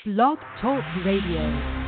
Blog Talk Radio.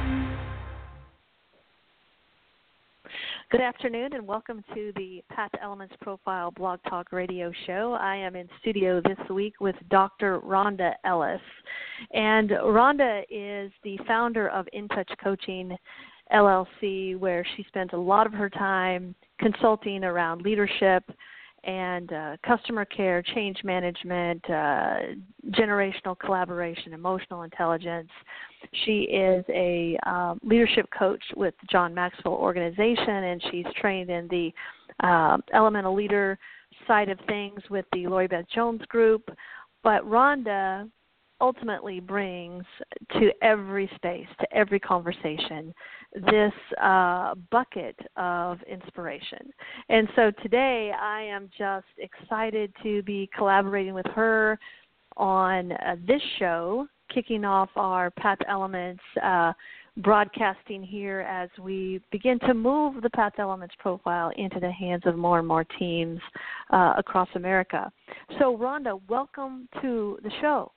Good afternoon and welcome to the Path Elements Profile Blog Talk Radio Show. I am in studio this week with Dr. Rhonda Ellis. And Rhonda is the founder of In Touch Coaching LLC, where she spends a lot of her time consulting around leadership and customer care, change management, generational collaboration, emotional intelligence. She is a leadership coach with the John Maxwell Organization, and she's trained in the elemental leader side of things with the Lori Beth Jones Group. But Rhonda ultimately brings to every space, to every conversation, this bucket of inspiration. And so today I am just excited to be collaborating with her on this show, kicking off our Path Elements broadcasting here as we begin to move the Path Elements profile into the hands of more and more teams across America. So Rhonda, welcome to the show.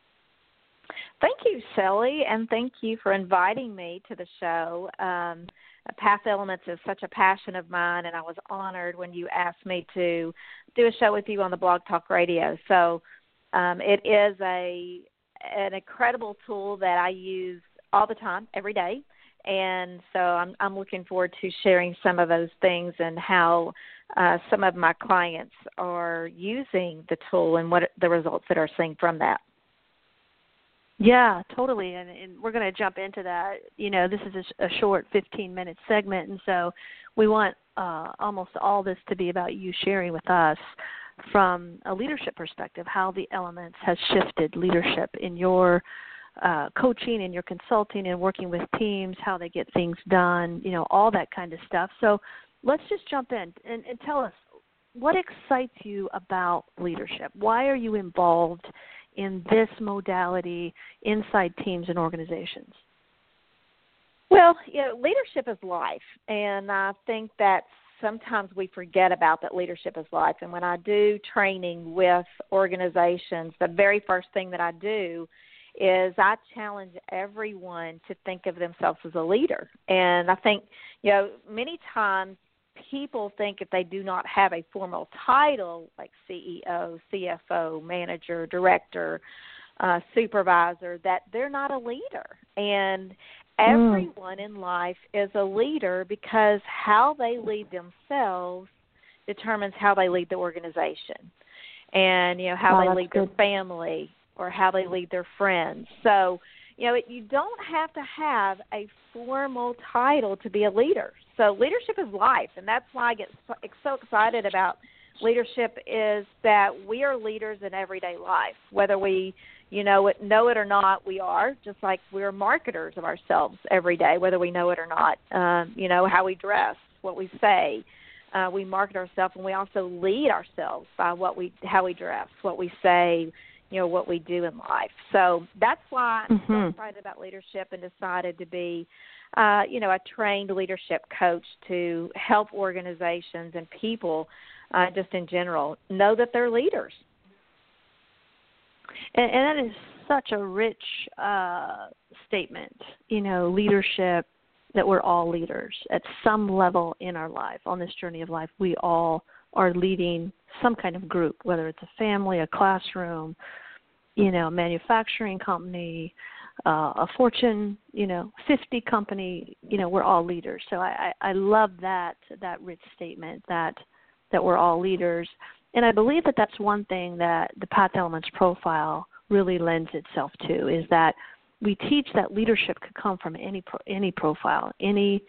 Thank you, Shelley, and thank you for inviting me to the show. Path Elements is such a passion of mine, and I was honored when you asked me to do a show with you on the Blog Talk Radio. So it is an incredible tool that I use all the time, every day, and so I'm looking forward to sharing some of those things and how some of my clients are using the tool and what the results that are seeing from that. Yeah, totally, and we're going to jump into that. You know, this is a short 15-minute segment, and so we want almost all this to be about you sharing with us from a leadership perspective how the elements has shifted leadership in your coaching and your consulting and working with teams, how they get things done, you know, all that kind of stuff. So let's just jump in and tell us, what excites you about leadership? Why are you involved in this modality inside teams and organizations? Well, you know, leadership is life, and I think that sometimes we forget about that leadership is life. And when I do training with organizations, the very first thing that I do is I challenge everyone to think of themselves as a leader. And I think, you know, many times people think if they do not have a formal title like CEO, CFO, manager, director, supervisor, that they're not a leader. And everyone in life is a leader because how they lead themselves determines how they lead the organization and, you know, how they lead their family or how they lead their friends. So, you know, you don't have to have a formal title to be a leader. So leadership is life, and that's why I get so excited about leadership is that we are leaders in everyday life. Whether we, you know it or not, we are, just like we're marketers of ourselves every day, whether we know it or not. You know, how we dress, what we say. We market ourselves, and we also lead ourselves by how we dress, what we say, you know, what we do in life. So that's why I'm so excited about leadership and decided to be, you know, a trained leadership coach to help organizations and people just in general know that they're leaders. And that is such a rich statement, you know, leadership, that we're all leaders at some level in our life. On this journey of life, we all are leading some kind of group, whether it's a family, a classroom, you know, a manufacturing company, a Fortune, you know, 50 company, you know, we're all leaders. So I love that rich statement that we're all leaders. And I believe that that's one thing that the Path Elements profile really lends itself to, is that we teach that leadership could come from any profile, meaning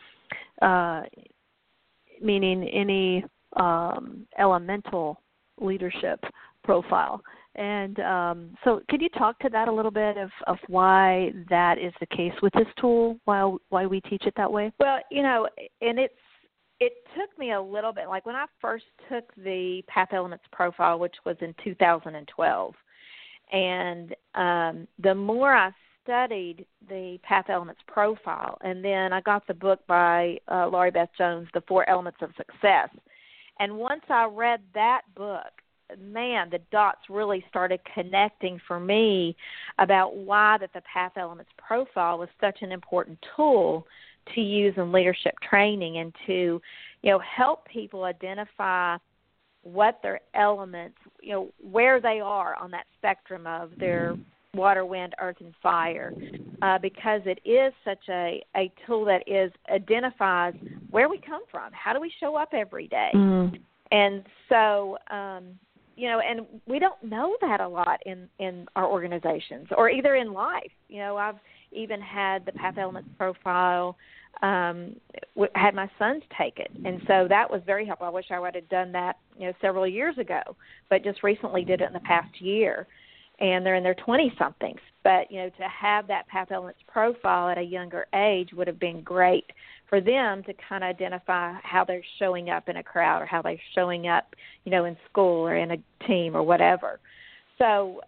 any elemental leadership profile. And so could you talk to that a little bit of why that is the case with this tool, why we teach it that way? Well, you know, and it took me a little bit, like when I first took the Path Elements profile, which was in 2012, and the more I studied the Path Elements profile, and then I got the book by Lori Beth Jones, The 4 Elements of Success. And once I read that book, man, the dots really started connecting for me about why that the Path Elements profile was such an important tool to use in leadership training, and to, help people identify what their elements, where they are on that spectrum of their water, wind, earth, and fire, because it is such a tool that identifies where we come from. How do we show up every day? And so, and we don't know that a lot in our organizations, or either in life. I've even had the Path Elements profile, had my sons take it, and so that was very helpful. I wish I would have done that, several years ago, but just recently did it in the past year, and they're in their 20-somethings. But, to have that Path Elements profile at a younger age would have been great for them to kind of identify how they're showing up in a crowd, or how they're showing up, in school or in a team or whatever. So,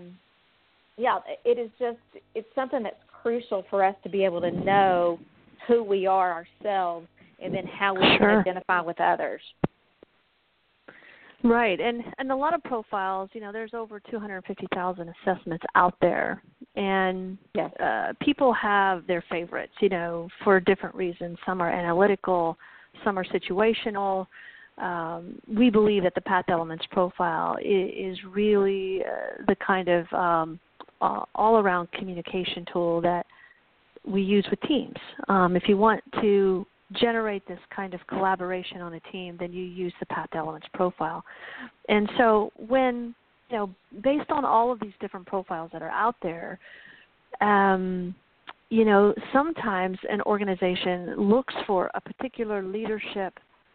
it's something that's crucial for us to be able to know who we are ourselves, and then how we can identify with others. Right, and a lot of profiles, there's over 250,000 assessments out there, and people have their favorites, for different reasons. Some are analytical, some are situational. We believe that the Path Elements profile is really the kind of all-around communication tool that we use with teams. If you want to generate this kind of collaboration on a team, then you use the Path Elements profile. And so when, based on all of these different profiles that are out there, sometimes an organization looks for a particular leadership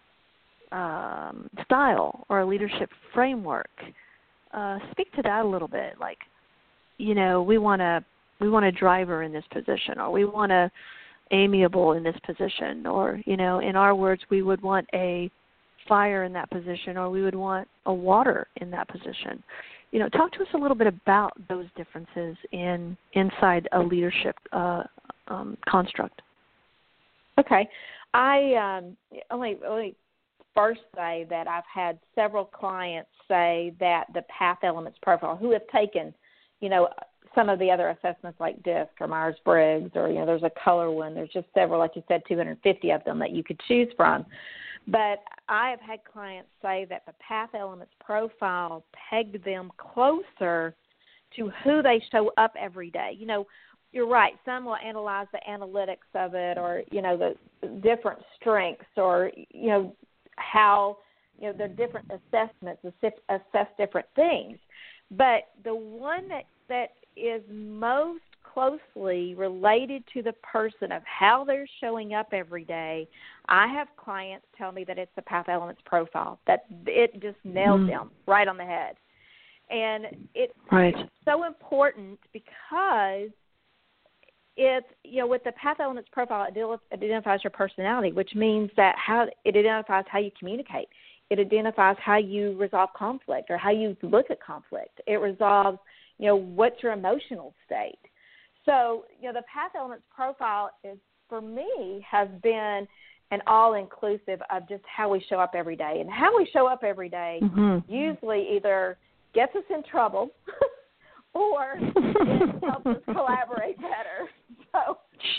style or a leadership framework. Speak to that a little bit. Like, we want a driver in this position, or we want a amiable in this position, or, in our words, we would want a fire in that position, or we would want a water in that position. Talk to us a little bit about those differences inside a leadership construct. Okay. I only first say that I've had several clients say that the Path Elements profile, who have taken, some of the other assessments like DISC or Myers-Briggs, or, there's a color one. There's just several, like you said, 250 of them that you could choose from. But I have had clients say that the Path Elements profile pegged them closer to who they show up every day. You're right. Some will analyze the analytics of it, or, the different strengths, or, how, the different assessments assess different things. But the one that is most closely related to the person of how they're showing up every day, I have clients tell me that it's the Path Elements profile, that it just nails them right on the head. And it's so important because it's, with the Path Elements profile, it identifies your personality, which means that it identifies how you communicate. It identifies how you resolve conflict, or how you look at conflict. It resolves, what's your emotional state. So, the Path Elements profile for me, has been an all-inclusive of just how we show up every day. And how we show up every day usually either gets us in trouble or it helps us collaborate better. So,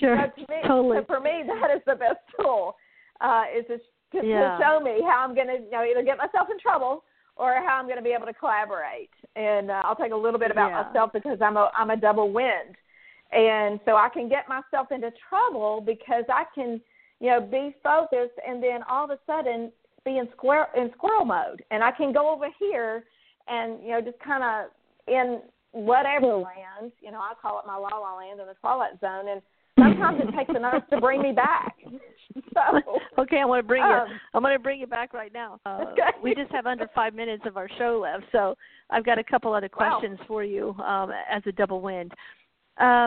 for me, that is the best tool, is to show me how I'm going to either get myself in trouble or how I'm going to be able to collaborate. And I'll take a little bit about myself, because I'm a double wind. And so I can get myself into trouble because I can, be focused, and then all of a sudden be in squirrel mode. And I can go over here and, just kind of in whatever land, I call it my la-la land in the Twilight Zone. And sometimes it takes an earth to bring me back. So, okay, I want to bring you. I'm going to bring you back right now. We just have under 5 minutes of our show left, so I've got a couple other questions for you as a double wind. I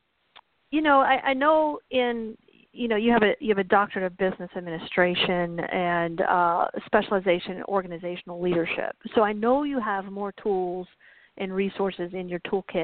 know you have a doctorate of business administration and specialization in organizational leadership. So I know you have more tools and resources in your toolkit,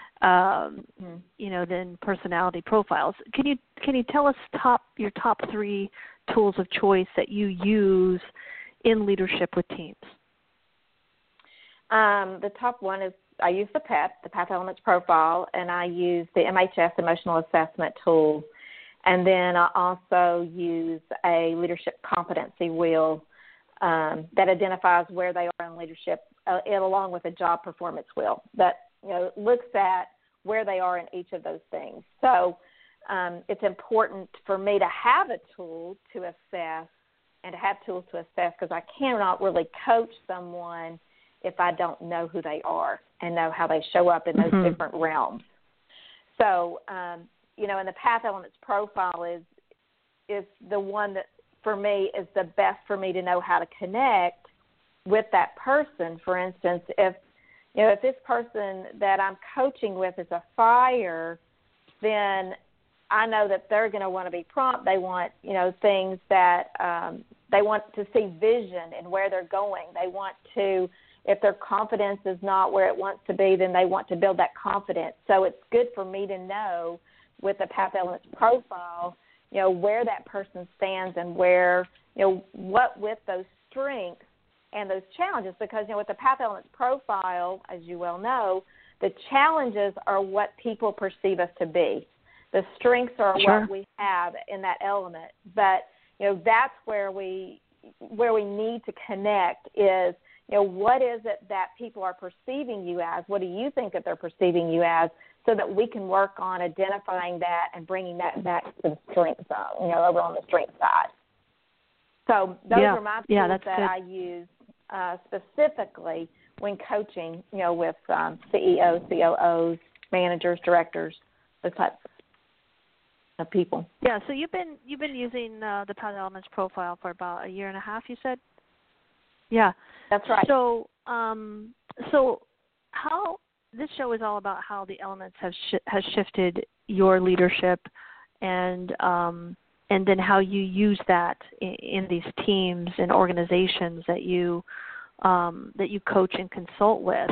than personality profiles. Can you tell us your top 3 tools of choice that you use in leadership with teams? The top one is I use the PEP, the Path Elements Profile, and I use the MHS Emotional Assessment Tool. And then I also use a leadership competency wheel that identifies where they are in leadership, along with a job performance wheel that looks at where they are in each of those things. So it's important for me to have a tool to assess and to have tools to assess, because I cannot really coach someone if I don't know who they are and know how they show up in those different realms. So, and the Path Elements Profile is the one that, for me, is the best for me to know how to connect with that person. For instance, if this person that I'm coaching with is a fire, then I know that they're going to want to be prompt. They want, things that they want to see vision in where they're going. They want to, if their confidence is not where it wants to be, then they want to build that confidence. So it's good for me to know with the Path Elements Profile, where that person stands and where, what with those strengths and those challenges. Because, with the Path Elements Profile, as you well know, the challenges are what people perceive us to be. The strengths are what we have in that element. But, that's where we need to connect is, what is it that people are perceiving you as? What do you think that they're perceiving you as? So that we can work on identifying that and bringing that back to the strength zone, over on the strength side. So those are my tools that I use specifically when coaching, with CEOs, COOs, managers, directors, those types of people. Yeah. So you've been using the Path Elements Profile for about a year and a half, you said? Yeah. That's right. So, so how this show is all about how the elements has shifted your leadership, and then how you use that in these teams and organizations that you coach and consult with.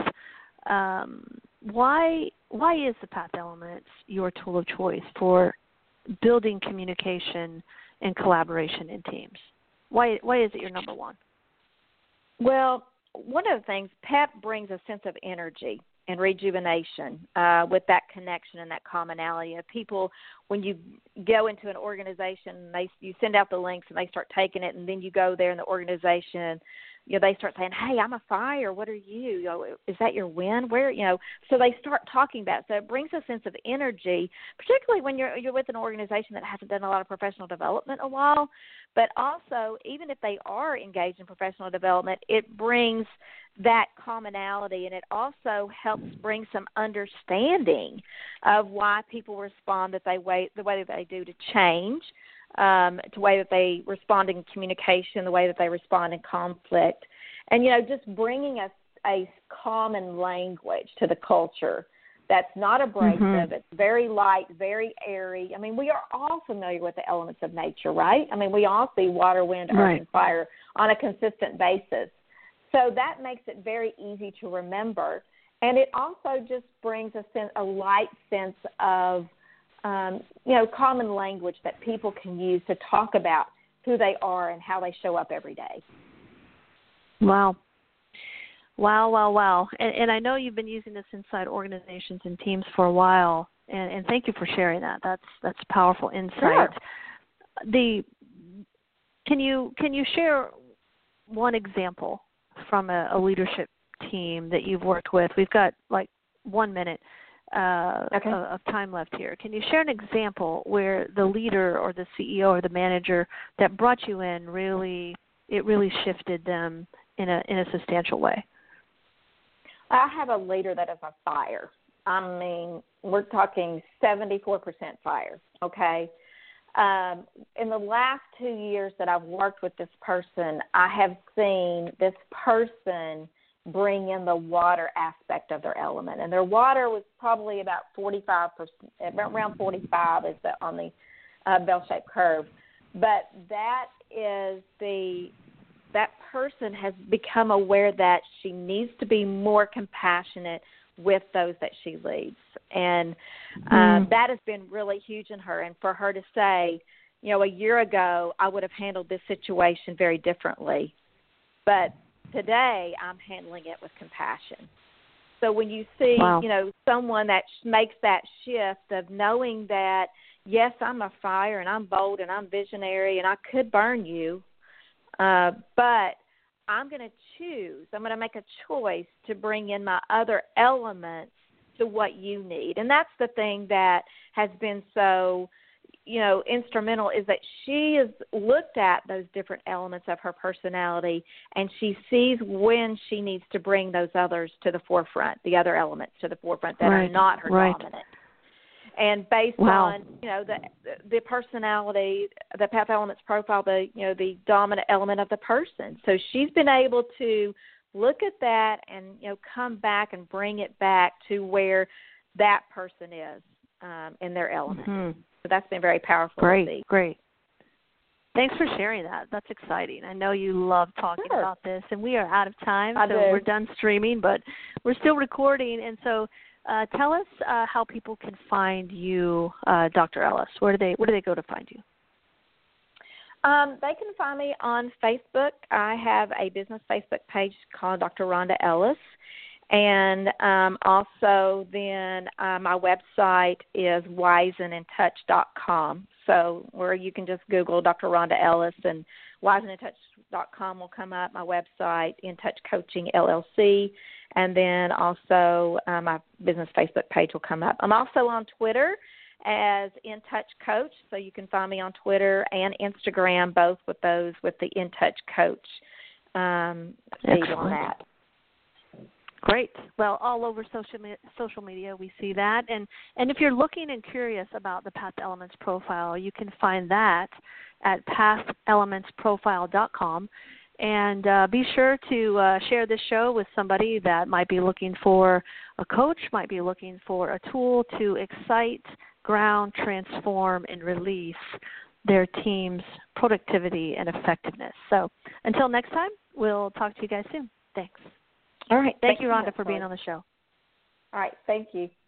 Why is the Path Elements your tool of choice for building communication and collaboration in teams? Why is it your number one? Well, one of the things, PEP brings a sense of energy and rejuvenation with that connection and that commonality of people. When you go into an organization, you send out the links and they start taking it, and then you go there in the organization, they start saying, "Hey, I'm a fire. What are you? Is that your win? Where?" So they start talking about it. So it brings a sense of energy, particularly when you're with an organization that hasn't done a lot of professional development a while. But also, even if they are engaged in professional development, it brings that commonality, and it also helps bring some understanding of why people respond the way that they do to change, to the way that they respond in communication, the way that they respond in conflict, and just bringing a common language to the culture that's not abrasive. It's very light, very airy. I mean, we are all familiar with the elements of nature, right? I mean, we all see water, wind, earth, and fire on a consistent basis. So that makes it very easy to remember. And it also just brings a light sense of, common language that people can use to talk about who they are and how they show up every day. Wow. And I know you've been using this inside organizations and teams for a while, and thank you for sharing that. That's powerful insight. Sure. Can you share one example from a leadership team that you've worked with? We've got like 1 minute of time left here. Can you share an example where the leader or the CEO or the manager that brought you in really shifted them in a substantial way? I have a leader that is a fire. I mean, we're talking 74% fire, okay? In the last 2 years that I've worked with this person, I have seen this person bring in the water aspect of their element. And their water was probably about 45%, around 45 is on the bell-shaped curve. But that person has become aware that she needs to be more compassionate with those that she leads. And that has been really huge in her. And for her to say, a year ago, I would have handled this situation very differently. But today I'm handling it with compassion. So when you see, Wow. someone that makes that shift of knowing that, yes, I'm a fire and I'm bold and I'm visionary and I could burn you, but I'm going to choose. I'm going to make a choice to bring in my other elements to what you need. And that's the thing that has been so, instrumental, is that she has looked at those different elements of her personality, and she sees when she needs to bring those others to the forefront, the other elements to the forefront that are not her dominant. And based on, the personality, the Path Elements profile, the dominant element of the person. So she's been able to look at that and, come back and bring it back to where that person is in their element. Mm-hmm. So that's been very powerful to see. Great. Thanks for sharing that. That's exciting. I know you love talking about this, and we are out of time, we're done streaming, but we're still recording. And so tell us how people can find you, Dr. Ellis. Where do they go to find you? They can find me on Facebook. I have a business Facebook page called Dr. Rhonda Ellis. And also then my website is wiseandintouch.com. So where you can just Google Dr. Rhonda Ellis, and wiseandintouch.com will come up, my website, In Touch Coaching LLC. And then also my business Facebook page will come up. I'm also on Twitter as In Touch Coach, so you can find me on Twitter and Instagram, both with those with the In Touch Coach feed on that. Great. Well, all over social media we see that. And if you're looking and curious about the Path Elements profile, you can find that at pathelementsprofile.com. And be sure to share this show with somebody that might be looking for a coach, might be looking for a tool to excite, ground, transform, and release their team's productivity and effectiveness. So until next time, we'll talk to you guys soon. Thanks. All right. Thank you, Rhonda, for being on the show. All right. Thank you.